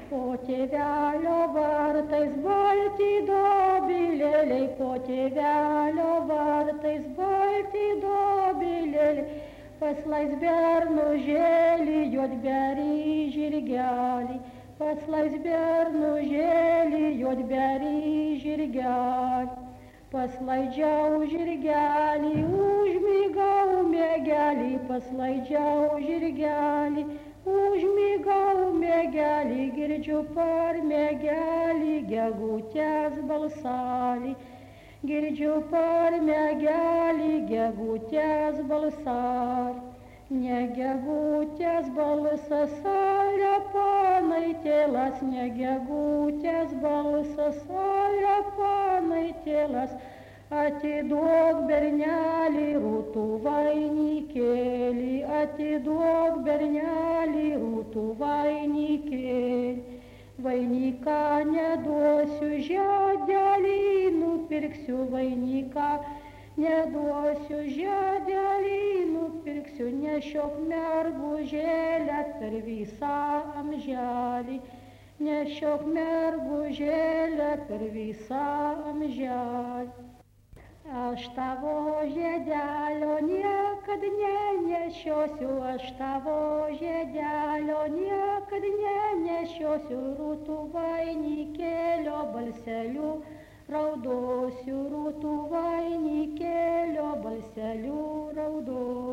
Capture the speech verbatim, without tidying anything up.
Po tėvelio vartais balti dobilėliai, po tėvelio vartais balti dobilėliai, paslais bernužėlį, juodberį žirgelį, paslais bernužėlį, juodberį žirgelį. Paslaidžiau žirgelį, užmigau mėgelį, paslaidžiau žirgelį, užmigau mėgelį, girdžiu par mėgelį gegutės balsalį, girdžiu par mėgelį gegutės balsalį. Ne gegutės balsas, arepanai tėlas, ne gegutės balsas, arepanai tėlas, atiduok bernelį rūtų vainikėlį, atiduok bernelį rūtų vainikėlį. Vainiką neduosiu, žiedelį nupirksiu, vainiką neduosiu, žiedelį nupirksiu, nešiok mergužėlę per visą amželį, nešiok mergužėlę per visą amželį. Aš tavo žiedelio niekad nenešiosiu, aš tavo žiedelio niekad nenešiosiu, rūtų vainikėlio balseliu raudosiu, rūtų vainikėlio balseliu raudosiu.